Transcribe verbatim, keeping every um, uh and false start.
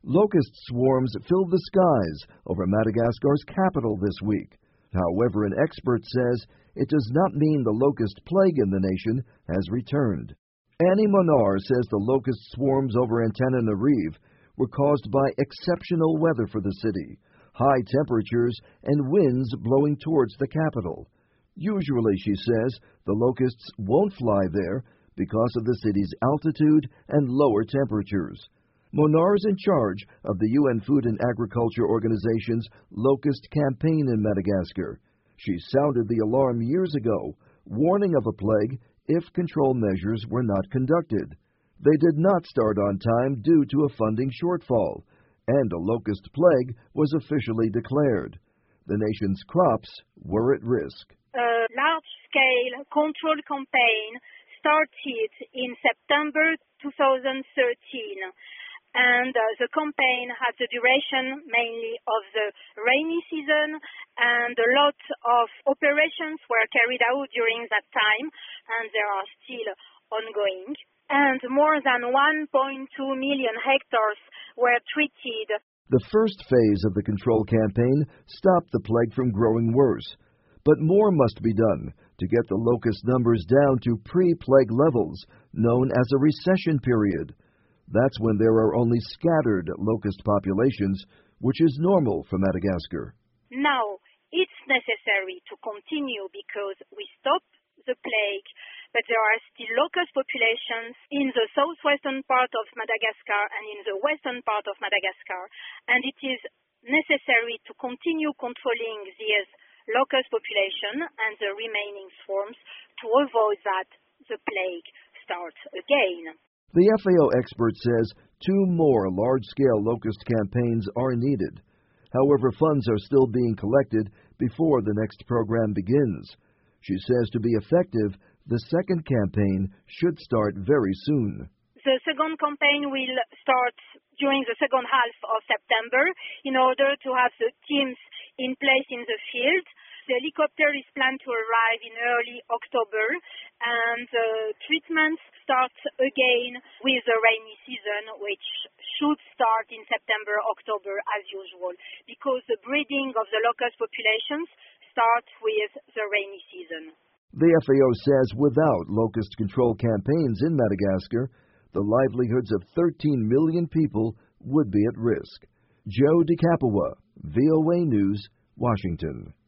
Locust swarms filled the skies over Madagascar's capital this week. However, an expert says it does not mean the locust plague in the nation has returned. Annie Monar says the locust swarms over Antananarivo were caused by exceptional weather for the city, high temperatures and winds blowing towards the capital. Usually, she says, the locusts won't fly there because of the city's altitude and lower temperatures. Monar is in charge of the U N Food and Agriculture Organization's Locust Campaign in Madagascar. She sounded the alarm years ago, warning of a plague if control measures were not conducted. They did not start on time due to a funding shortfall, and a locust plague was officially declared. The nation's crops were at risk. A large-scale control campaign started in September two thousand thirteen. And uh, the campaign had the duration mainly of the rainy season, and a lot of operations were carried out during that time, and they are still ongoing. And more than one point two million hectares were treated. The first phase of the control campaign stopped the plague from growing worse, but more must be done to get the locust numbers down to pre-plague levels, known as a recession period. That's when there are only scattered locust populations, which is normal for Madagascar. Now, it's necessary to continue because we stopped the plague, but there are still locust populations in the southwestern part of Madagascar and in the western part of Madagascar, and it is necessary to continue controlling these locust population and the remaining swarms to avoid that the plague starts again. The F A O expert says two more large-scale locust campaigns are needed. However, funds are still being collected before the next program begins. She says to be effective, the second campaign should start very soon. The second campaign will start during the second half of September in order to have the teams in place in the field. The helicopter is planned to arrive in early October, and the treatments start again with the rainy season, which should start in September, October as usual, because the breeding of the locust populations starts with the rainy season. The F A O says without locust control campaigns in Madagascar, the livelihoods of thirteen million people would be at risk. Joe DeCapua, V O A News, Washington.